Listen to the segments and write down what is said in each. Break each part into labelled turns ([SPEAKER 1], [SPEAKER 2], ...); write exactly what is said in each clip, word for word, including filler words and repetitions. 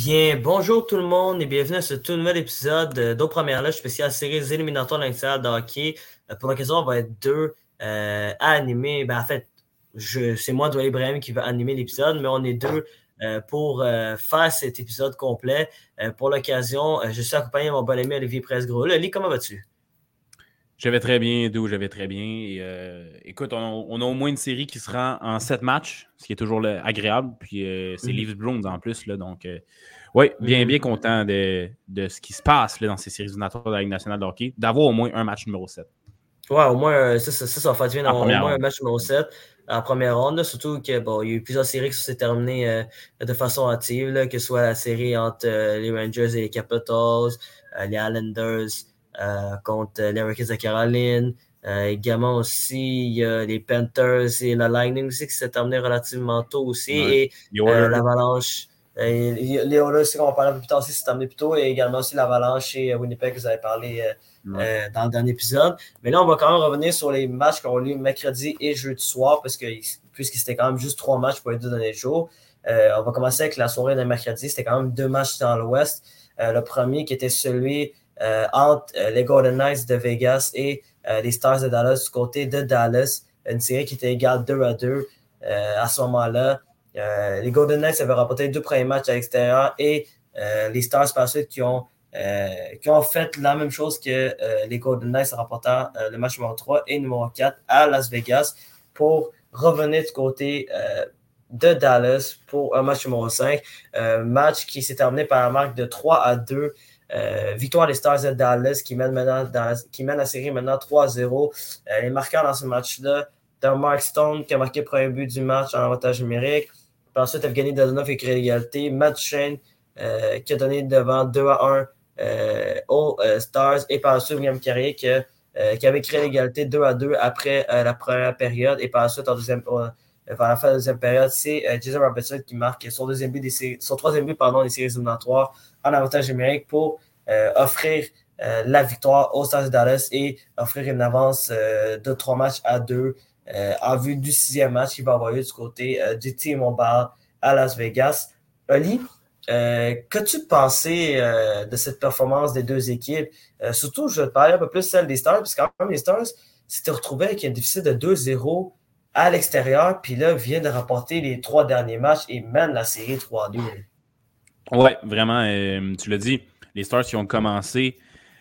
[SPEAKER 1] Bien, bonjour tout le monde et bienvenue à ce tout nouvel épisode de d'Aux Premières Loges spécial séries éliminatoires de l'International de hockey. Euh, Pour l'occasion, on va être deux euh, à animer. Ben, en fait, je, c'est moi, Doual Ibrahim, qui va animer l'épisode, mais on est deux euh, pour euh, faire cet épisode complet. Euh, pour l'occasion, euh, je suis accompagné de mon bon ami Olivier Presgros. Oli, comment vas-tu?
[SPEAKER 2] Je vais très bien, d'où je vais très bien. Et, euh, écoute, on a, on a au moins une série qui se rend en sept matchs, ce qui est toujours là, agréable. Puis euh, c'est
[SPEAKER 1] Mhm.
[SPEAKER 2] Leafs Bruins en plus. Là, donc, euh, oui, bien,
[SPEAKER 1] Mhm.
[SPEAKER 2] bien content de, de ce qui se passe là, dans ces séries éliminatoires de la Ligue nationale de hockey, d'avoir au moins un match numéro sept.
[SPEAKER 1] Ouais, au moins, euh, ça, ça, ça, ça va faire du bien
[SPEAKER 2] En
[SPEAKER 1] d'avoir au
[SPEAKER 2] première
[SPEAKER 1] moins un
[SPEAKER 2] ronde.
[SPEAKER 1] match numéro sept en première ronde, là, surtout que bon, il y a eu plusieurs séries qui se sont terminées euh, de façon hâtive, là, que ce soit la série entre euh, les Rangers et les Capitals, euh, les Islanders euh, contre euh, les Hurricanes de Caroline. Euh, également aussi, il y a les Panthers et la Lightning aussi qui s'est terminé relativement tôt aussi.
[SPEAKER 2] Ouais.
[SPEAKER 1] Et
[SPEAKER 2] Les
[SPEAKER 1] euh,
[SPEAKER 2] Oilers.
[SPEAKER 1] l'Avalanche. Euh, les Oilers aussi, qu'on va parler un peu plus tard aussi, s'est terminé plus tôt. Et également aussi l'Avalanche et euh, Winnipeg, que vous avez parlé euh,
[SPEAKER 2] Ouais.
[SPEAKER 1] euh, dans le dernier épisode. Mais là, on va quand même revenir sur les matchs qui ont eu mercredi et jeudi soir, parce que puisque c'était quand même juste trois matchs pour les deux derniers jours. Euh, on va commencer avec la soirée de mercredi. C'était quand même deux matchs dans l'Ouest. Euh, le premier qui était celui euh, entre euh, les Golden Knights de Vegas et euh, les Stars de Dallas du côté de Dallas. Une série qui était égale deux à deux euh, à ce moment-là. Euh, les Golden Knights avaient remporté les deux premiers matchs à l'extérieur et euh, les Stars par la suite qui ont euh, qui ont fait la même chose que euh, les Golden Knights en remportant euh, le match numéro trois et numéro quatre à Las Vegas pour revenir du côté euh, de Dallas pour un match numéro cinq. Euh, match qui s'est terminé par la marque de trois à deux. Euh, victoire des Stars de Dallas qui mène, maintenant dans, qui mène la série maintenant trois à zéro. Euh, les marqueurs dans ce match-là, d'un Mark Stone qui a marqué le premier but du match en avantage numérique. Puis ensuite, Evgeny Dadonov qui crée l'égalité. Matt Shane euh, qui a donné devant deux à un euh, aux euh, Stars. Et par la suite, William Carrier qui, euh, qui avait créé l'égalité deux à deux après euh, la première période. Et par la suite, en deuxième, euh, vers la fin de la deuxième période, c'est euh, Jason Robertson qui marque son, deuxième but des séries, son troisième but pardon, des séries éliminatoires en avantage numérique pour euh, offrir euh, la victoire aux Stars de Dallas et offrir une avance euh, de trois matchs à deux euh, en vue du sixième match qui va avoir lieu du côté euh, du Team Mobile à Las Vegas. Oli, euh, qu'as-tu pensé euh, de cette performance des deux équipes? Euh, surtout, je vais te parler un peu plus celle des Stars, parce que quand même, les Stars s'étaient retrouvés avec un déficit de deux zéro à l'extérieur, puis là, viennent de remporter les trois derniers matchs et mènent la série trois à deux.
[SPEAKER 2] Oui, vraiment, euh, tu l'as dit, les Stars qui ont commencé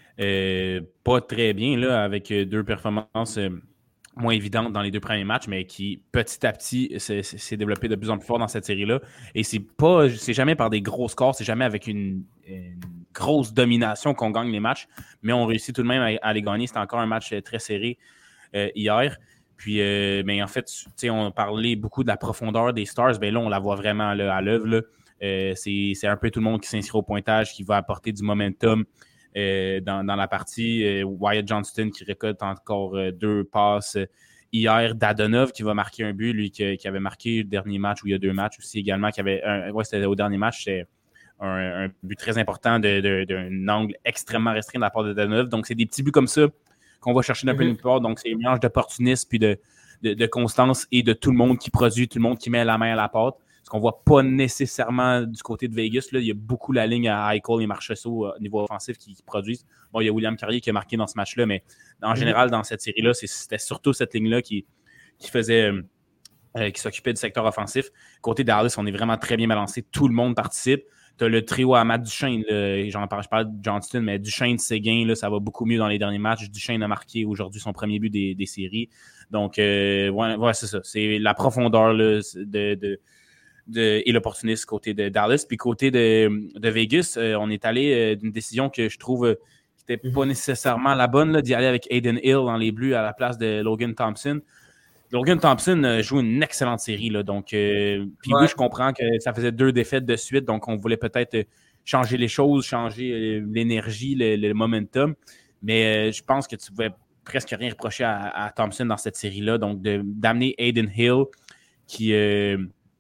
[SPEAKER 2] euh, pas très bien là, avec deux performances euh, moins évidentes dans les deux premiers matchs, mais qui petit à petit s'est, s'est développé de plus en plus fort dans cette série-là. Et c'est pas, c'est jamais par des gros scores, c'est jamais avec une, une grosse domination qu'on gagne les matchs, mais on réussit tout de même à, à les gagner. C'était encore un match très serré euh, hier. Puis, euh, mais en fait, on parlait beaucoup de la profondeur des Stars. Ben là, on la voit vraiment là, à l'œuvre. Là. Euh, c'est, c'est un peu tout le monde qui s'inscrit au pointage, qui va apporter du momentum euh, dans, dans la partie. Euh, Wyatt Johnston qui récolte encore euh, deux passes. Hier, Dadonov qui va marquer un but, lui qui, qui avait marqué le dernier match ou il y a deux matchs aussi également. Qui avait un, ouais, c'était au dernier match, c'était un, un but très important de, de, d'un angle extrêmement restreint de la part de Dadonov. Donc, c'est des petits buts comme ça qu'on va chercher d'un peu
[SPEAKER 1] Mm-hmm.
[SPEAKER 2] nulle part. Donc, c'est un mélange d'opportunisme puis de, de, de constance et de tout le monde qui produit, tout le monde qui met la main à la pâte. Ce qu'on ne voit pas nécessairement du côté de Vegas. Là. Il y a beaucoup la ligne à Eichel et Marchessault au niveau offensif qui, qui produisent. Bon, il y a William Carrier qui a marqué dans ce match-là, mais en
[SPEAKER 1] Mm-hmm.
[SPEAKER 2] général, dans cette série-là, c'est, c'était surtout cette ligne-là qui, qui faisait... Euh, qui s'occupait du secteur offensif. Côté Dallas, on est vraiment très bien balancé. Tout le monde participe. Tu as le trio à Matt Duchesne. Là, j'en parle, je parle de Johnston, mais Duchesne, Séguin, là, ça va beaucoup mieux dans les derniers matchs. Duchesne a marqué aujourd'hui son premier but des, des séries. Donc, euh, ouais, ouais, c'est ça. C'est la profondeur là, de, de, de, et l'opportunisme côté de Dallas. Puis côté de, de Vegas, euh, on est allé euh, d'une décision que je trouve euh, qui n'était pas
[SPEAKER 1] Mm-hmm.
[SPEAKER 2] nécessairement la bonne, là, d'y aller avec Aiden Hill dans les Bleus à la place de Logan Thompson. Logan Thompson joue une excellente série. Là, donc, euh, puis oui,
[SPEAKER 1] Ouais.
[SPEAKER 2] je comprends que ça faisait deux défaites de suite, donc on voulait peut-être changer les choses, changer euh, l'énergie, le, le momentum. Mais euh, je pense que tu pouvais presque rien reprocher à, à Thompson dans cette série-là. Donc, de, d'amener Aiden Hill, qui, euh,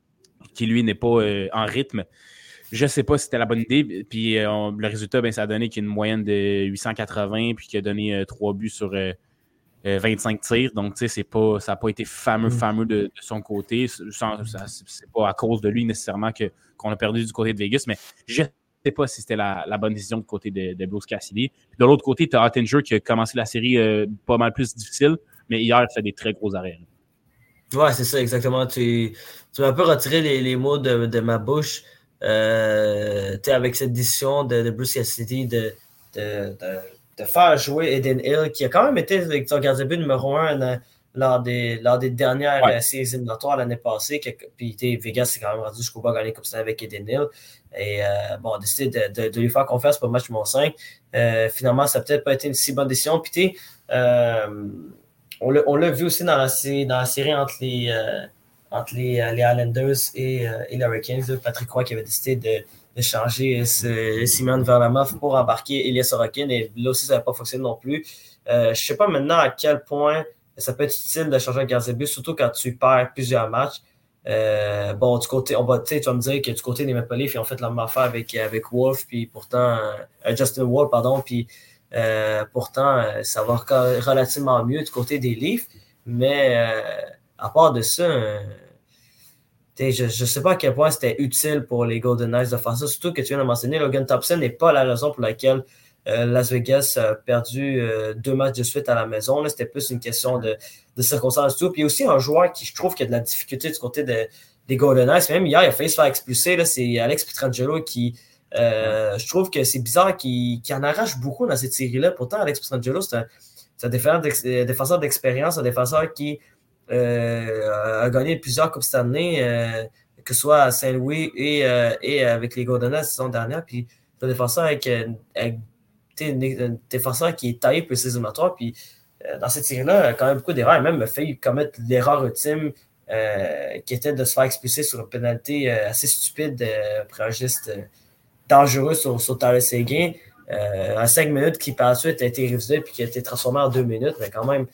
[SPEAKER 2] qui lui n'est pas euh, en rythme, je ne sais pas si c'était la bonne idée. Puis euh, on, le résultat, ben, ça a donné qu'il y a une moyenne de huit cent quatre-vingts, puis qu'il a donné euh, trois buts sur. Euh, euh, vingt-cinq tirs. Donc, c'est pas, ça n'a pas été fameux, fameux de, de son côté. Ça, ça, c'est pas à cause de lui nécessairement que, qu'on a perdu du côté de Vegas, mais je ne sais pas si c'était la, la bonne décision du côté de, de Bruce Cassidy. Puis de l'autre côté, tu as Ottinger qui a commencé la série euh, pas mal plus difficile, mais hier, il fait des très gros arrêts.
[SPEAKER 1] Ouais, c'est ça, exactement. Tu, tu m'as un peu retiré les, les mots de, de ma bouche. Euh, avec cette décision de, de Bruce Cassidy de, de, de, de faire jouer Eden Hill, qui a quand même été son gardien de but numéro un euh, lors, des, lors des dernières ouais. euh, séries éliminatoires l'année passée. Que, puis Vegas s'est quand même rendu jusqu'au bas gagner comme ça avec Eden Hill. Et euh, bon, on a décidé de, de, de lui faire confiance pour le match numéro cinq. Euh, finalement, ça n'a peut-être pas été une si bonne décision. Puis tu euh, on, l'a, on l'a vu aussi dans la, dans la série entre les. Euh, entre les, les Islanders et, euh, et les Hurricanes, là, Patrick Roy qui avait décidé de, de changer ce, Simon Varlamov pour embarquer Elias Sorokin, et là aussi ça n'avait pas fonctionné non plus. Euh, je ne sais pas maintenant à quel point ça peut être utile de changer un gardien de but, surtout quand tu perds plusieurs matchs. Euh, bon, du côté, on va, tu vas me dire que du côté des Maple Leafs, ils ont fait la même affaire avec, avec Wolf, puis pourtant, euh, Justin Wolf, pardon, puis euh, pourtant, ça va relativement mieux du côté des Leafs, mais euh, à part de ça, euh, je ne sais pas à quel point c'était utile pour les Golden Knights de faire ça, surtout que tu viens de mentionner, Logan Thompson n'est pas la raison pour laquelle euh, Las Vegas a perdu euh, deux matchs de suite à la maison. Là, c'était plus une question de, de circonstances et tout. Puis il y a aussi un joueur qui, je trouve, qui a de la difficulté du côté de, des Golden Knights. Même hier, il a failli se faire expulser. Là, c'est Alex Pietrangelo qui, euh, je trouve que c'est bizarre, qui, qui en arrache beaucoup dans cette série-là. Pourtant, Alex Pietrangelo, c'est un, c'est un défenseur d'expérience, un défenseur qui Euh, a gagné plusieurs Coupes Stanley, euh, que ce soit à Saint-Louis et, euh, et avec les Golden Knights la saison dernière. Puis c'est un défenseur avec, avec un défenseur qui est taillé pour les éliminatoires. Puis euh, dans cette série-là, il a quand même beaucoup d'erreurs. Il a même fait commettre l'erreur ultime euh, qui était de se faire expulser sur une pénalité euh, assez stupide euh, après un geste euh, dangereux sur, sur Tyler Seguin. Euh, en cinq minutes qui par la suite a été révisé puis qui a été transformé en deux minutes, mais quand même.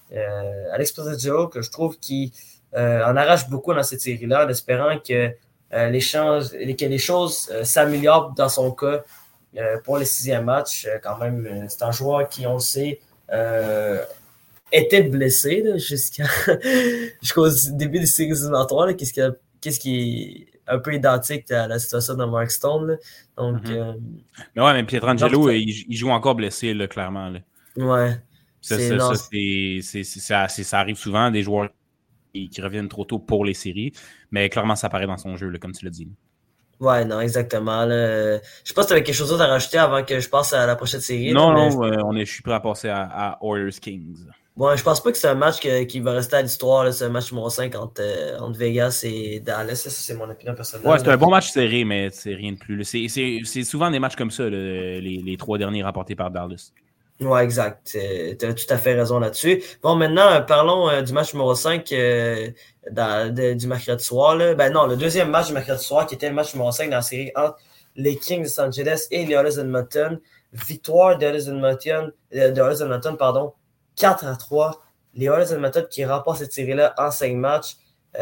[SPEAKER 1] Euh, Alex Pietrangelo, que je trouve qu'il euh, en arrache beaucoup dans cette série-là, en espérant que, euh, les, chances, que les choses euh, s'améliorent dans son cas euh, pour le sixième match. Euh, quand même, euh, c'est un joueur qui, on le sait, euh, était blessé là, jusqu'à, jusqu'au début des séries éliminatoires. Qu'est-ce qui, a, qu'est-ce qui est un peu identique à la situation de Mark Stone. Là. Donc, mm-hmm. euh,
[SPEAKER 2] mais ouais, mais Pietrangelo, il, il joue encore blessé, là, clairement. Là.
[SPEAKER 1] Ouais.
[SPEAKER 2] Ça, c'est, ça, ça, c'est, c'est, c'est, ça, c'est, ça arrive souvent, des joueurs qui, qui reviennent trop tôt pour les séries, mais clairement, ça apparaît dans son jeu, là, comme tu l'as dit.
[SPEAKER 1] Ouais, non, exactement. Là. Je sais pas si tu avais quelque chose d'autre à rajouter avant que je passe à la prochaine série.
[SPEAKER 2] Non,
[SPEAKER 1] là,
[SPEAKER 2] non, je... Euh, on est, je suis prêt à passer à, à Oilers Kings.
[SPEAKER 1] Bon, je pense pas que c'est un match que, qui va rester à l'histoire. Là. C'est un match numéro cinq entre, euh, entre Vegas et Dallas. Ça, c'est mon opinion personnelle.
[SPEAKER 2] Ouais, c'est un bon match serré, mais c'est rien de plus. C'est, c'est, c'est souvent des matchs comme ça, là, les, les trois derniers rapportés par Dallas.
[SPEAKER 1] Ouais, exact. Tu as tout à fait raison là-dessus. Bon, maintenant, parlons euh, du match numéro cinq euh, dans, de, du mercredi soir. Là. Ben non, le deuxième match du mercredi soir, qui était le match numéro cinq dans la série entre les Kings de Los Angeles et les Oilers d'Edmonton. Victoire des Oilers d'Edmonton, euh, des Oilers d'Edmonton, pardon, quatre à trois. Les Oilers d'Edmonton qui remportent cette série-là en cinq matchs.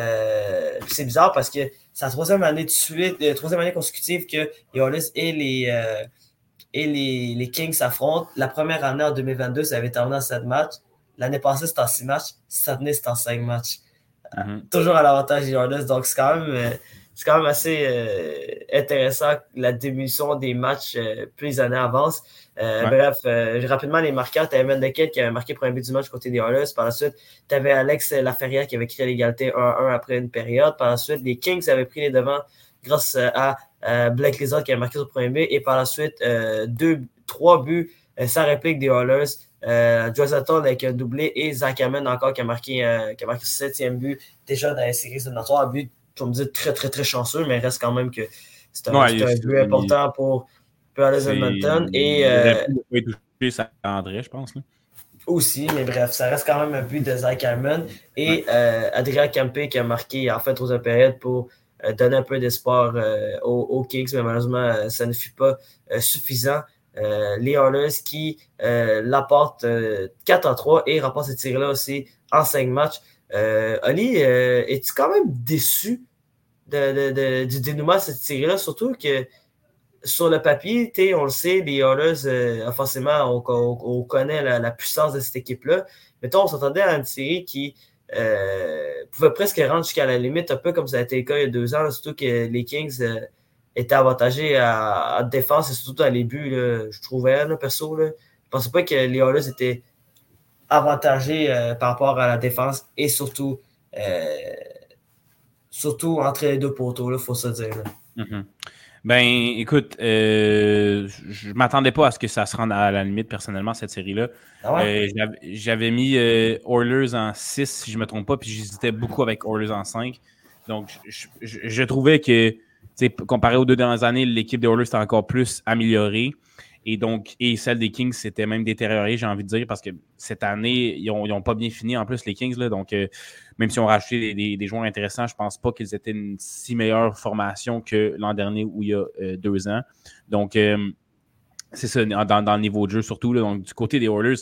[SPEAKER 1] Euh, c'est bizarre parce que c'est la troisième année de suite, la troisième année consécutive que les Oilers et les... Euh, et les, les Kings s'affrontent. La première année, en deux mille vingt-deux, ça avait terminé en sept matchs. L'année passée, c'était en six matchs. Cette année, c'était en cinq matchs. Mm-hmm. Toujours à l'avantage des Oilers. Donc, c'est quand même, euh, c'est quand même assez euh, intéressant, la diminution des matchs euh, plus les années avancent. Euh, ouais. Bref, euh, rapidement, les marqueurs. Tu avais Mendekit qui avait marqué le premier but du match côté des Oilers. Par la suite, tu avais Alex Laferrière qui avait créé l'égalité un à un après une période. Par la suite, les Kings avaient pris les devants grâce à Euh, Blake Lizotte qui a marqué son premier but, et par la suite, euh, deux, trois buts euh, sans réplique des Oilers. Euh, Joe Sutton avec un doublé, et Zach Hammond encore qui a marqué, euh, qui a marqué son septième but déjà dans la série éliminatoire. Un but, je me dis, très, très, très chanceux, mais reste quand même que c'est un, ouais, c'est un but il, important pour, pour Oilers Edmonton. Et, euh,
[SPEAKER 2] il aurait pu toucher ça à André, je pense. Là.
[SPEAKER 1] Aussi, mais bref, ça reste quand même un but de Zach Hammond. Et ouais. euh, Adrien Kempe qui a marqué en fait troisième période pour Euh, donner un peu d'espoir euh, aux, aux Kings, mais malheureusement, euh, ça ne fut pas euh, suffisant. Euh, les Oilers qui euh, l'apportent euh, quatre à trois et remportent cette série-là aussi en cinq matchs. Euh, Oli, euh, es-tu quand même déçu de, de, de, du dénouement de cette série-là? Surtout que sur le papier, on le sait, les Oilers, euh, offensivement, on, on, on connaît la, la puissance de cette équipe-là. Mettons, on s'attendait à une série qui euh, pouvait presque rendre jusqu'à la limite, un peu comme ça a été le cas il y a deux ans, là, surtout que les Kings euh, étaient avantagés à, à défense et surtout à les buts, là, je trouvais, là, perso. Là. Je pensais pas que les Oilers étaient avantagés euh, par rapport à la défense et surtout, euh, surtout entre les deux poteaux, il faut se dire. Là.
[SPEAKER 2] Mm-hmm. Ben, écoute, euh, je m'attendais pas à ce que ça se rende à la limite, personnellement, cette série-là.
[SPEAKER 1] Ah ouais?
[SPEAKER 2] euh, j'avais, j'avais mis euh, Oilers en six, si je me trompe pas, puis j'hésitais beaucoup avec Oilers en cinq. Donc, je, je, je trouvais que, comparé aux deux dernières années, l'équipe des Oilers était encore plus améliorée. Et donc, et celle des Kings s'était même détériorée, j'ai envie de dire, parce que cette année, ils n'ont ils ont pas bien fini en plus, les Kings. Là, donc, euh, même si on rajouté des, des, des joueurs intéressants, je ne pense pas qu'ils étaient une si meilleure formation que l'an dernier où il y a euh, deux ans. Donc, euh, c'est ça, dans, dans le niveau de jeu surtout. Là, donc, du côté des Oilers,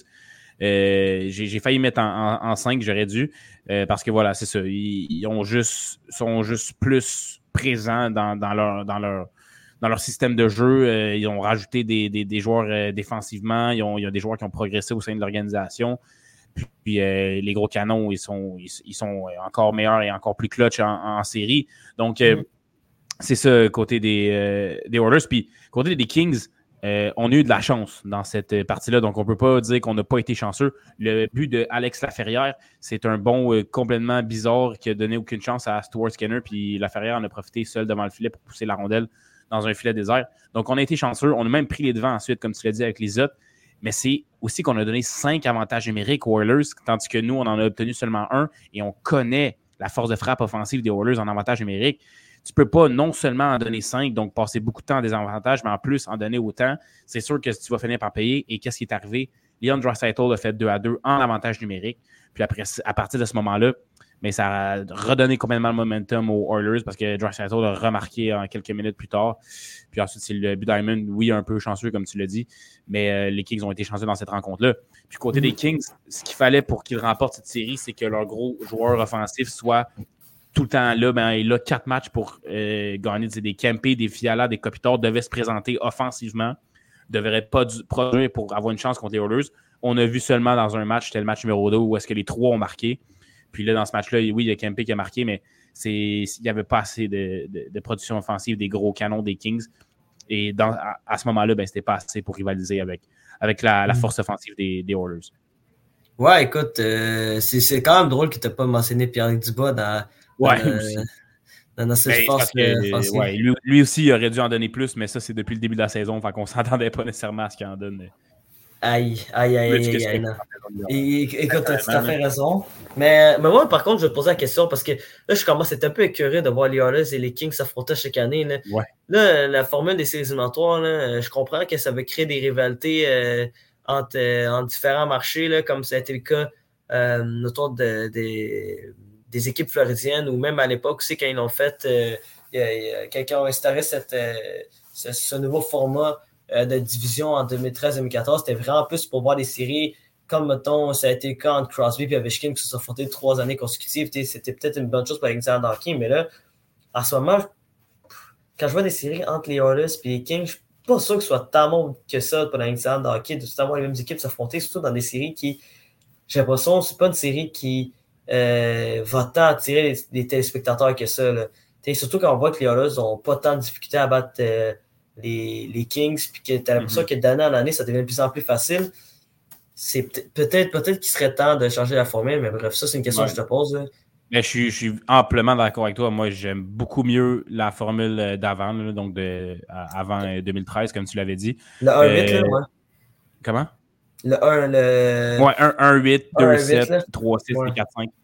[SPEAKER 2] euh, j'ai, j'ai failli mettre en, en, en cinq, j'aurais dû, euh, parce que voilà, c'est ça. Ils, ils ont juste, sont juste plus présents dans, dans leur. Dans leur Dans leur système de jeu, euh, ils ont rajouté des, des, des joueurs euh, défensivement. Ils ont, il y a des joueurs qui ont progressé au sein de l'organisation. Puis, puis euh, les gros canons, ils sont, ils, ils sont encore meilleurs et encore plus clutch en, en série. Donc, euh, mm. c'est ça, côté des, euh, des Oilers. Puis, côté des Kings, euh, on a eu de la chance dans cette partie-là. Donc, on ne peut pas dire qu'on n'a pas été chanceux. Le but de Alex Laferrière, c'est un bon euh, complètement bizarre qui a donné aucune chance à Stuart Skinner. Puis, Laferrière en a profité seul devant le filet pour pousser la rondelle dans un filet désert. Donc, on a été chanceux. On a même pris les devants ensuite, comme tu l'as dit, avec les autres. Mais c'est aussi qu'on a donné cinq avantages numériques aux Oilers, tandis que nous, on en a obtenu seulement un et on connaît la force de frappe offensive des Oilers en avantage numérique. Tu ne peux pas non seulement en donner cinq, donc passer beaucoup de temps à des avantages, mais en plus en donner autant. C'est sûr que tu vas finir par payer. Et qu'est-ce qui est arrivé? Leon Draisaitl a fait deux à deux en avantage numérique. Puis après, à partir de ce moment-là, mais ça a redonné complètement le momentum aux Oilers parce que Draisaitl a remarqué en quelques minutes plus tard. Puis ensuite, c'est le but Diamond, oui, un peu chanceux, comme tu l'as dit, mais euh, les Kings ont été chanceux dans cette rencontre-là. Puis côté mm-hmm. des Kings, ce qu'il fallait pour qu'ils remportent cette série, c'est que leur gros joueur offensif soit tout le temps là. Ben, il a quatre matchs pour euh, gagner des Kempe, des Fiala, des Kopitar, devaient se présenter offensivement, ne devraient pas du, produire pour avoir une chance contre les Oilers. On a vu seulement dans un match, c'était le match numéro deux, où est-ce que les trois ont marqué. Puis là, dans ce match-là, oui, il y a Kempe qui a marqué, mais c'est, il n'y avait pas assez de, de, de production offensive des gros canons des Kings. Et dans, à, à ce moment-là, ben, c'était pas assez pour rivaliser avec, avec la, la force offensive des, des Oilers.
[SPEAKER 1] Ouais, écoute, euh, c'est, c'est quand même drôle que tu n'aies pas mentionné Pierre-Luc Dubois dans,
[SPEAKER 2] ouais,
[SPEAKER 1] dans,
[SPEAKER 2] aussi.
[SPEAKER 1] dans, dans cette
[SPEAKER 2] mais
[SPEAKER 1] force
[SPEAKER 2] que,
[SPEAKER 1] offensive.
[SPEAKER 2] Ouais, lui, lui aussi, il aurait dû en donner plus, mais ça, c'est depuis le début de la saison. Fait qu'on ne s'entendait pas nécessairement à ce qu'il en donne.
[SPEAKER 1] Aïe, aïe, aïe, aïe, aïe, aïe, non. Et, écoute, tu as tout à fait raison. Mais, mais moi, par contre, je vais te poser la question parce que là, je commence à être un peu écœuré de voir les Oilers et les Kings s'affronter chaque année. Là,
[SPEAKER 2] ouais.
[SPEAKER 1] là la formule des séries éliminatoires, là, je comprends que ça veut créer des rivalités euh, entre, euh, entre différents marchés, là, comme ça a été le cas euh, autour de, de, des équipes floridiennes ou même à l'époque aussi, quand ils l'ont fait, euh, y a, y a, quand ils ont instauré cette, euh, ce, ce nouveau format de division en deux mille treize deux mille quatorze, c'était vraiment plus pour voir des séries comme, mettons, ça a été le cas entre Crosby et Ovechkin qui se sont affrontés trois années consécutives. C'était peut-être une bonne chose pour Alexander Hockey, mais là, en ce moment, quand je vois des séries entre les Oilers et les Kings, je suis pas sûr que ce soit tant bon que ça pour Alexander Hockey, de tout avoir les mêmes équipes s'affronter, surtout dans des séries qui, j'ai l'impression, c'est pas une série qui euh, va tant attirer les, les téléspectateurs que ça. Là. Surtout quand on voit que les Oilers n'ont pas tant de difficultés à battre euh, Les, les Kings, puis que tu as l'impression mm-hmm. que d'année en année, ça devient de plus en plus facile. C'est peut-être, peut-être qu'il serait temps de changer la formule, mais bref, ça, c'est une question ouais. que je te pose. Là.
[SPEAKER 2] Mais je, suis, je suis amplement d'accord avec toi. Moi, j'aime beaucoup mieux la formule d'avant, là, donc de, avant deux mille treize, comme tu l'avais dit.
[SPEAKER 1] Le un huit, euh, là, ouais.
[SPEAKER 2] Comment?
[SPEAKER 1] Le un, le...
[SPEAKER 2] Ouais, un huit, deux sept, trois six ouais. et quatre cinq.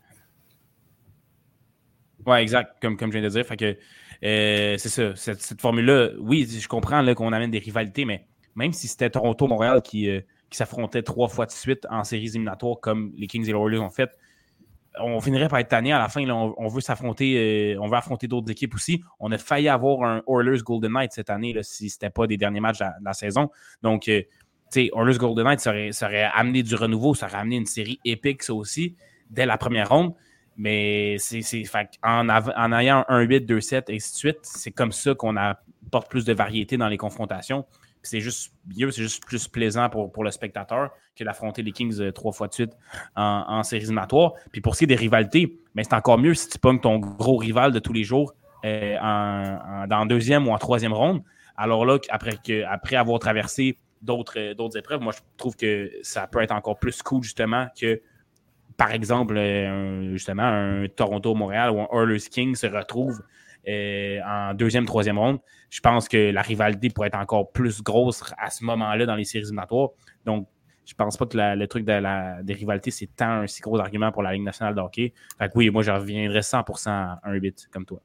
[SPEAKER 2] Ouais, exact, comme, comme je viens de dire. Fait que euh, c'est ça, cette, cette formule-là, oui, je comprends là, qu'on amène des rivalités, mais même si c'était Toronto-Montréal qui, euh, qui s'affrontait trois fois de suite en séries éliminatoires comme les Kings et les Oilers ont fait, on finirait par être tanné à la fin. Là, on, on veut s'affronter, euh, on veut affronter d'autres équipes aussi. On a failli avoir un Oilers Golden Knights cette année là, si c'était pas des derniers matchs de la, de la saison. Donc, euh, tu sais, Oilers Golden Knights, ça aurait, ça aurait amené du renouveau, ça aurait amené une série épique, ça aussi, dès la première ronde. Mais c'est, c'est fait, en, av- en ayant un huit, deux sept, et ainsi de suite, c'est comme ça qu'on a apporte plus de variété dans les confrontations. Puis c'est juste mieux, c'est juste plus plaisant pour, pour le spectateur que d'affronter les Kings euh, trois fois de suite en, en séries éliminatoires. Puis pour ce qui est des rivalités, ben c'est encore mieux si tu pognes ton gros rival de tous les jours euh, en, en, dans deuxième ou en troisième ronde. Alors là, après, que, après avoir traversé d'autres, euh, d'autres épreuves, moi je trouve que ça peut être encore plus cool justement que, par exemple, euh, justement, un Toronto-Montréal ou un Oilers-King se retrouve euh, en deuxième, troisième ronde. Je pense que la rivalité pourrait être encore plus grosse à ce moment-là dans les séries éliminatoires. Donc, je pense pas que la, le truc de la, des rivalités, c'est tant un si gros argument pour la Ligue nationale de hockey. Fait que oui, moi, je reviendrais cent pour cent à un huit comme toi.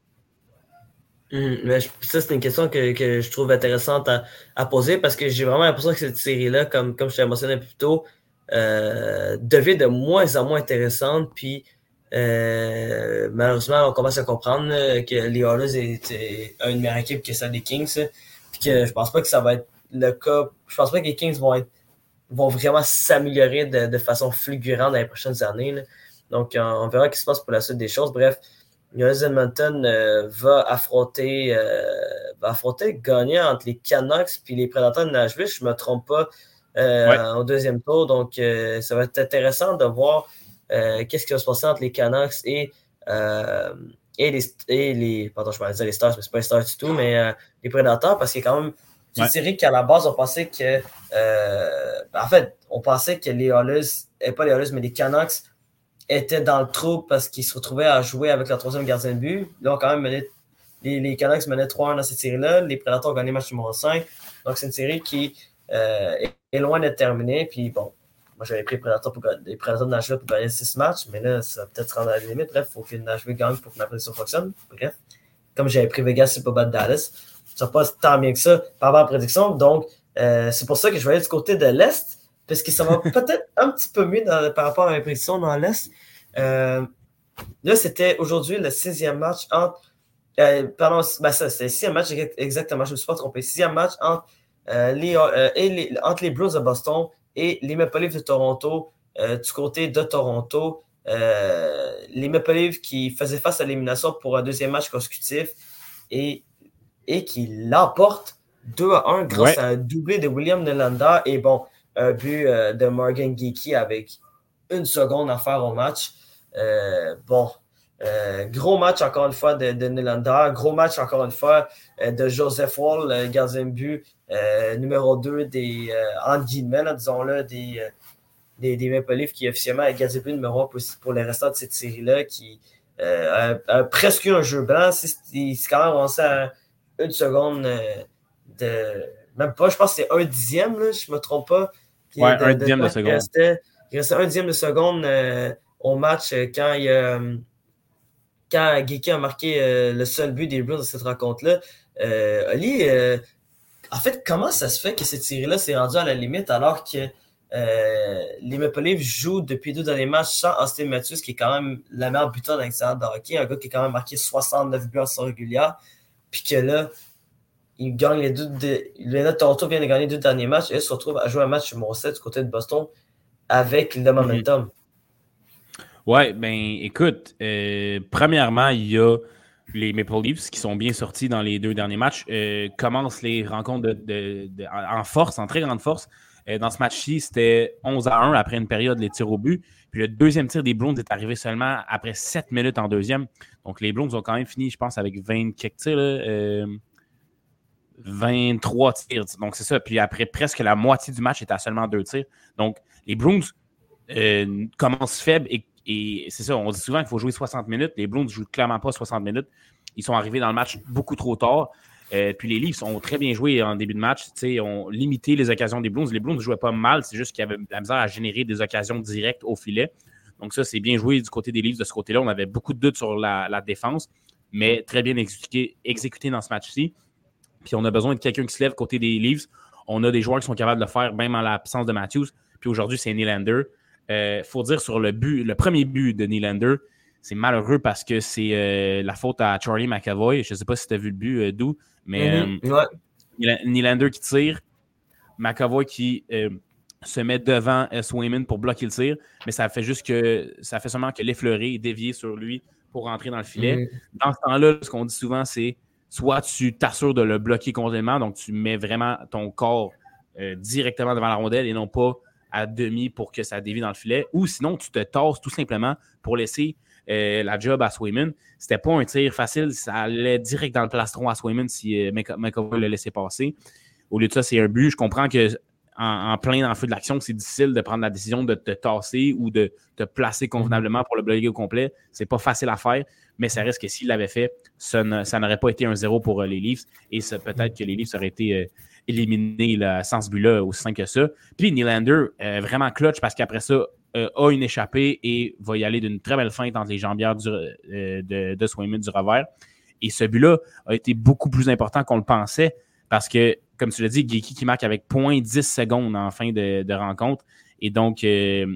[SPEAKER 1] Mmh, mais je- ça, c'est une question que, que je trouve intéressante à, à poser parce que j'ai vraiment l'impression que cette série-là, comme, comme je t'ai mentionné plus tôt, euh, devient de moins en moins intéressante. Puis, euh, malheureusement, on commence à comprendre là, que les Oilers est, est une meilleure équipe que celle des Kings. Là. Puis que je pense pas que ça va être le cas. Je pense pas que les Kings vont être vont vraiment s'améliorer de, de façon fulgurante dans les prochaines années. Là. Donc, on, on verra ce qui se passe pour la suite des choses. Bref, Oilers Edmonton euh, va affronter euh, va affronter le gagnant entre les Canucks et les Prédateurs de Nashville, je ne me trompe pas, euh, ouais. au deuxième tour. Donc, euh, ça va être intéressant de voir euh, qu'est-ce qui va se passer entre les Canucks et, euh, et, les, et les... Pardon, je parlais de dire les Stars, mais ce n'est pas les Stars du tout, mais euh, les Prédateurs, parce qu'il y a quand même une ouais. série qu'à la base, on pensait que... Euh, en fait, on pensait que les Oilers, et pas les Oilers, mais les Canucks étaient dans le trou parce qu'ils se retrouvaient à jouer avec leur troisième gardien de but. Là, on quand même mené, les, les Canucks menaient trois un dans cette série-là. Les Predators ont gagné le match numéro cinq. Donc, c'est une série qui euh, est, est loin d'être terminée. Puis, bon, moi, j'avais pris les Predators, pour, les Predators de Nashville pour gagner six matchs, mais là, ça va peut-être se rendre à la limite. Bref, il faut que Nashville gagne pour que ma prédiction fonctionne. Bref, comme j'avais pris Vegas, c'est pas battre Dallas. Ça va pas tant bien que ça par rapport à la prédiction. Donc, euh, c'est pour ça que je vais aller du côté de l'Est, parce que ça va peut-être un petit peu mieux dans, par rapport à mes prédictions dans l'Est. Euh, là, c'était aujourd'hui le sixième match entre. Euh, pardon, ben ça, c'était le sixième match exactement, je ne me suis pas trompé. Sixième match entre, euh, les, euh, et les, entre les Blues de Boston et les Maple Leafs de Toronto. Euh, du côté de Toronto, euh, les Maple Leafs qui faisaient face à l'élimination pour un deuxième match consécutif et, et qui l'emportent deux à un grâce ouais. à un doublé de William Nylander et bon, un but euh, de Morgan Geekie avec une seconde à faire au match. Euh, bon, euh, gros match encore une fois de, de Nylander, gros match encore une fois euh, de Joseph Woll, le gardien de but euh, numéro deux des, euh, entre guillemets, là, disons-le, des, euh, des, des Maple Leafs qui officiellement est gardien de but numéro un pour, pour les restants de cette série-là, qui euh, a, a presque eu un jeu blanc. C'est, c'est quand même avancé à une seconde euh, de... Même pas, je pense que c'est un dixième, là, je ne me trompe pas.
[SPEAKER 2] Ouais,
[SPEAKER 1] de,
[SPEAKER 2] un dixième de, de seconde.
[SPEAKER 1] Restait, il restait un dixième de seconde euh, au match euh, quand il euh, quand Geekie a marqué euh, le seul but des Blues de cette rencontre-là. Euh, Ali, euh, en fait, comment ça se fait que cette série-là s'est rendue à la limite alors que euh, les Maple Leafs jouent depuis deux derniers matchs sans Austin Matthews, qui est quand même la meilleure buteur dans l'extérieur de hockey, un gars qui a quand même marqué soixante-neuf buts en saison régulière, puis que là, il gagne les deux. De, le Toronto vient de gagner les deux derniers matchs et se retrouve à jouer un match numéro sept du côté de Boston avec le momentum. Mm-hmm.
[SPEAKER 2] Ouais, ben écoute, euh, premièrement, il y a les Maple Leafs qui sont bien sortis dans les deux derniers matchs, euh, commencent les rencontres de, de, de, en force, en très grande force. Euh, dans ce match-ci, c'était onze à un après une période, les tirs au but. Puis le deuxième tir des Bruins est arrivé seulement après sept minutes en deuxième. Donc les Bruins ont quand même fini, je pense, avec vingt quelques tirs. Là, euh, vingt-trois tirs. Donc c'est ça. Puis après, presque la moitié du match était à seulement deux tirs. Donc les Bruins euh, commencent faibles et Et c'est ça, on dit souvent qu'il faut jouer soixante minutes. Les Blues ne jouent clairement pas soixante minutes. Ils sont arrivés dans le match beaucoup trop tard. Euh, puis les Leafs ont très bien joué en début de match. Ils ont limité les occasions des Blues. Les Blues ne jouaient pas mal. C'est juste qu'il y avait de la misère à générer des occasions directes au filet. Donc ça, c'est bien joué du côté des Leafs de ce côté-là. On avait beaucoup de doutes sur la, la défense, mais très bien exécuté, exécuté dans ce match-ci. Puis on a besoin de quelqu'un qui se lève côté des Leafs. On a des joueurs qui sont capables de le faire, même en l'absence de Matthews. Puis aujourd'hui, c'est Nylander. Il euh, faut dire sur le but, le premier but de Nylander, c'est malheureux parce que c'est euh, la faute à Charlie McAvoy. Je ne sais pas si tu as vu le but, euh, Dou, mais mm-hmm. euh, ouais. Nylander qui tire, McAvoy qui euh, se met devant euh, Swayman pour bloquer le tir, mais ça fait juste que ça fait seulement que l'effleurer et dévier sur lui pour rentrer dans le filet. Mm-hmm. Dans ce temps-là, ce qu'on dit souvent, c'est soit tu t'assures de le bloquer complètement, donc tu mets vraiment ton corps euh, directement devant la rondelle et non pas à demi pour que ça dévie dans le filet, ou sinon tu te tasses tout simplement pour laisser euh, la job à Swayman. C'était pas un tir facile, ça allait direct dans le plastron à Swayman si euh, McAvoy le laissait passer. Au lieu de ça, c'est un but. Je comprends que En, en plein dans le feu de l'action, c'est difficile de prendre la décision de te tasser ou de te placer convenablement pour le bloquer au complet. C'est pas facile à faire, mais ça reste que s'il l'avait fait, ça, ne, ça n'aurait pas été un zéro pour euh, les Leafs et ça, peut-être que les Leafs auraient été euh, éliminés là, sans ce but-là aussi simple que ça. Puis Nylander, euh, vraiment clutch parce qu'après ça, euh, a une échappée et va y aller d'une très belle feinte entre les jambières du, euh, de, de Swayman du revers. Et ce but-là a été beaucoup plus important qu'on le pensait parce que comme tu l'as dit, Geeky qui marque avec zéro virgule dix secondes en fin de, de rencontre. Et donc, euh,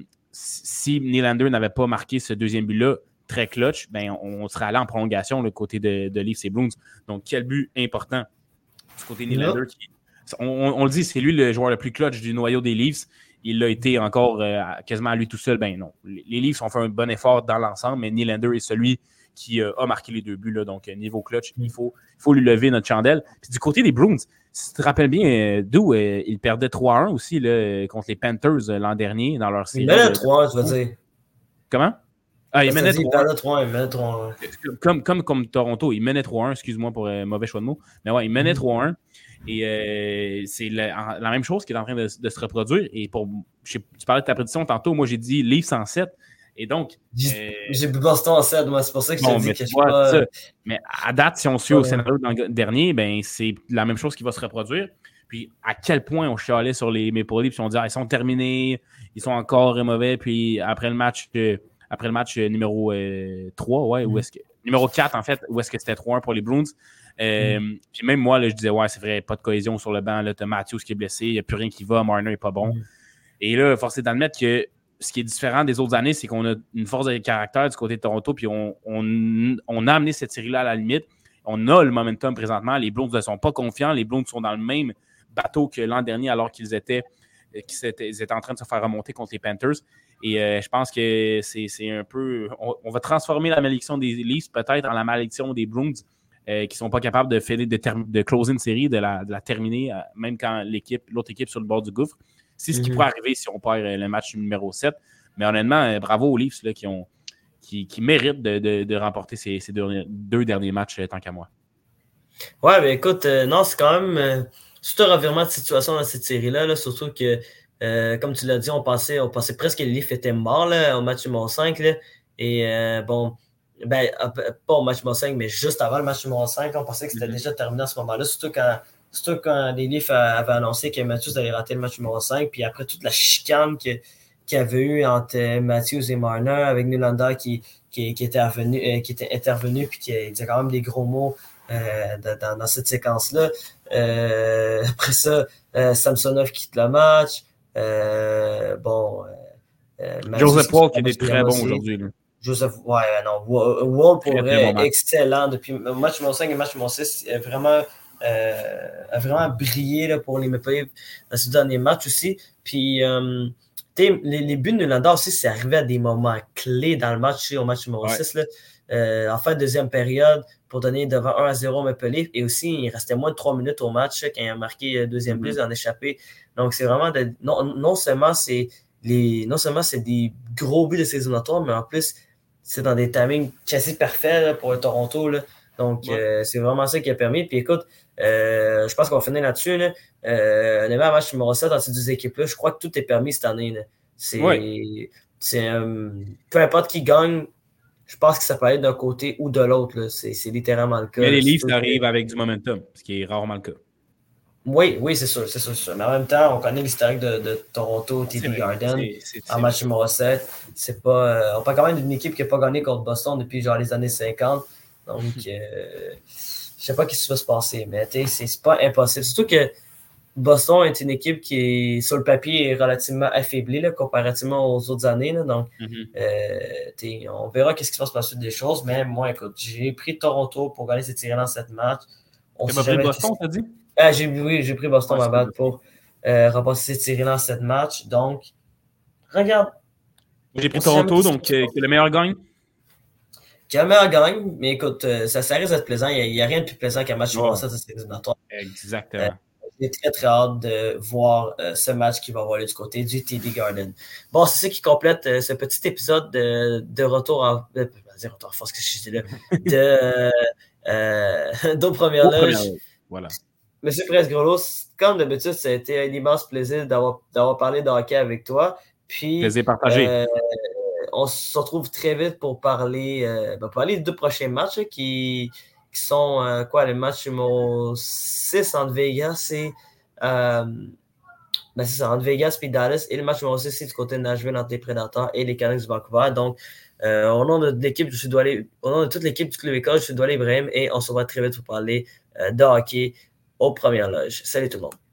[SPEAKER 2] si Nylander n'avait pas marqué ce deuxième but-là, très clutch, ben, on, on serait allé en prolongation le côté de, de Leafs et Bruins. Donc, quel but important du côté de Nylander. Qui, on, on, on le dit, c'est lui le joueur le plus clutch du noyau des Leafs. Il l'a été encore euh, quasiment à lui tout seul. Ben non, les Leafs ont fait un bon effort dans l'ensemble, mais Nylander est celui qui euh, a marqué les deux buts. Là, donc, niveau clutch, il faut, il faut lui lever notre chandelle. Puis du côté des Bruins, si tu te rappelles bien, euh, d'où euh, ils perdaient trois à un aussi là, contre les Panthers euh, l'an dernier dans leur série.
[SPEAKER 1] Il menait trois à un, tu veux dire.
[SPEAKER 2] Comment? Ah, il menait
[SPEAKER 1] trois à un. Il menait trois à un.
[SPEAKER 2] Comme, comme, comme Toronto, il menait trois à un, excuse-moi pour euh, mauvais choix de mots. Mais ouais, il menait mm-hmm. trois à un. Et euh, c'est la, la même chose qui est en train de, de se reproduire. Et pour, je sais, tu parlais de ta prédiction tantôt, moi j'ai dit Leafs en sept. Et donc.
[SPEAKER 1] J'ai, euh, j'ai vu Boston en sept, moi, c'est pour ça que je
[SPEAKER 2] bon,
[SPEAKER 1] te dis
[SPEAKER 2] mais
[SPEAKER 1] que je
[SPEAKER 2] vois,
[SPEAKER 1] pas...
[SPEAKER 2] ça. Mais à date, si on suit ouais. au scénario dernier, ben, c'est la même chose qui va se reproduire. Puis à quel point on chialait sur les Maple Leafs, puis on disait ah, ils sont terminés, ils sont encore mauvais. Puis après le match, euh, après le match euh, numéro euh, trois, ouais, mm-hmm. où est-ce que. Numéro quatre, en fait, où est-ce que c'était trois un pour les Bruins. Euh, mm-hmm. Puis même moi, là, je disais ouais, c'est vrai, pas de cohésion sur le banc. Là, t'as Matthews qui est blessé, il n'y a plus rien qui va, Marner n'est pas bon. Mm-hmm. Et là, force est d'admettre que ce qui est différent des autres années, c'est qu'on a une force de caractère du côté de Toronto, puis on, on, on a amené cette série-là à la limite. On a le momentum présentement. Les Blues ne sont pas confiants. Les Blues sont dans le même bateau que l'an dernier, alors qu'ils étaient, qu'ils étaient, ils étaient en train de se faire remonter contre les Panthers. Et euh, je pense que c'est, c'est un peu... On, on va transformer la malédiction des Leafs peut-être en la malédiction des Bruins, euh, qui ne sont pas capables de, faire, de, term- de closer une série, de la, de la terminer, euh, même quand l'équipe, l'autre équipe est sur le bord du gouffre. C'est ce qui mm-hmm. pourrait arriver si on perd le match numéro sept. Mais honnêtement, bravo aux Leafs là, qui, ont, qui, qui méritent de, de, de remporter ces, ces deux, deux derniers matchs euh, tant qu'à moi.
[SPEAKER 1] Ouais, ben écoute, euh, non, c'est quand même euh, tout un revirement de situation dans cette série-là, là, surtout que, euh, comme tu l'as dit, on pensait, on pensait presque que les Leafs étaient morts là, au match numéro cinq. Là, et euh, bon, ben, pas au match numéro cinq, mais juste avant le match numéro cinq, on pensait que c'était mm-hmm. déjà terminé à ce moment-là, surtout quand. Surtout quand les Leafs avaient annoncé que Matthews allait rater le match numéro cinq, puis après toute la chicane que, qu'il y avait eu entre Matthews et Marner, avec Nylander qui, qui, qui, était, revenu, euh, qui était intervenu, puis qui disait quand même des gros mots euh, dans, dans cette séquence-là. Euh, après ça, euh, Samsonov quitte le match. Euh, bon,
[SPEAKER 2] euh, Joseph Woll qui était très bon aujourd'hui. Là.
[SPEAKER 1] Joseph, ouais, non, Woll pour vrai, bon excellent depuis le match numéro cinq et le match numéro six, vraiment. Euh, a vraiment brillé là, pour les Maple Leafs dans ce dernier match aussi. Puis, euh, les, les buts de Nylander aussi, c'est arrivé à des moments clés dans le match, au match numéro ouais. six. Là, euh, en fin de deuxième période, pour donner devant un à zéro Maple Leafs. Et aussi, il restait moins de trois minutes au match là, quand il a marqué le deuxième mm-hmm. but en échappé. Donc, c'est vraiment de, non, non seulement c'est les, non seulement c'est des gros buts de ces éliminatoires, mais en plus, c'est dans des timings quasi parfaits là, pour le Toronto. Là. Donc, ouais. euh, c'est vraiment ça qui a permis. Puis écoute, euh, je pense qu'on va finir là-dessus. Là. Euh, on est à match numéro sept dans ces deux équipes-là. Je crois que tout est permis cette année. Là. C'est, ouais. c'est euh, peu importe qui gagne, je pense que ça peut aller d'un côté ou de l'autre. Là. C'est, c'est littéralement le cas.
[SPEAKER 2] Mais les Leafs arrivent avec du momentum, ce qui est rarement le cas.
[SPEAKER 1] Oui, oui, c'est sûr, c'est sûr, c'est sûr. Mais en même temps, on connaît l'historique de, de Toronto, T D Garden, c'est, c'est, c'est en match numéro sept. C'est pas, euh, on parle quand même d'une équipe qui n'a pas gagné contre Boston depuis genre les années cinquante. Donc, euh, je sais pas ce qui va se passer, mais c'est, c'est pas impossible. Surtout que Boston est une équipe qui, est, sur le papier, est relativement affaiblie là, comparativement aux autres années. Là. Donc, mm-hmm. euh, on verra ce qui se passe par la suite des choses. Mais moi, écoute, j'ai pris Toronto pour gagner cette série dans cette match.
[SPEAKER 2] Tu as pris Boston, t'as dit?
[SPEAKER 1] Ah, j'ai, oui, j'ai pris Boston, ouais, ma bad, pour euh, remporter cette série dans cette match. Donc, regarde.
[SPEAKER 2] J'ai pris Toronto, donc euh, que le meilleur gagne.
[SPEAKER 1] que la meilleure gagne, mais écoute, euh, ça, ça risque d'être plaisant. Il n'y a, a, rien de plus plaisant qu'un match
[SPEAKER 2] Oh.
[SPEAKER 1] comme ça, ça c'est éliminatoire.
[SPEAKER 2] Exactement.
[SPEAKER 1] Euh, J'ai très très hâte de voir euh, ce match qui va avoir lieu du côté du T D Garden. Bon, c'est ça qui complète euh, ce petit épisode de, de retour en. Euh, vas-y, retour en force, que je suis là. De. Euh, euh, d'aux premières loges.
[SPEAKER 2] Voilà.
[SPEAKER 1] Monsieur Presse-Grelot, comme d'habitude, ça a été un immense plaisir d'avoir, d'avoir parlé de hockey avec toi. Puis,
[SPEAKER 2] plaisir partagé.
[SPEAKER 1] Euh, on se retrouve très vite pour parler, euh, ben, pour parler des deux prochains matchs hein, qui, qui sont euh, quoi, le match numéro six entre Vegas et euh, ben, c'est ça, entre Vegas et Dallas, et le match numéro six c'est du côté de Nashville entre les Prédateurs et les Canucks de Vancouver. Donc, euh, au nom de l'équipe, je suis doit aller, au nom de toute l'équipe du Club École, je suis doit aller Ibrahim et on se revoit très vite pour parler euh, de hockey aux premières loges. Salut tout le monde.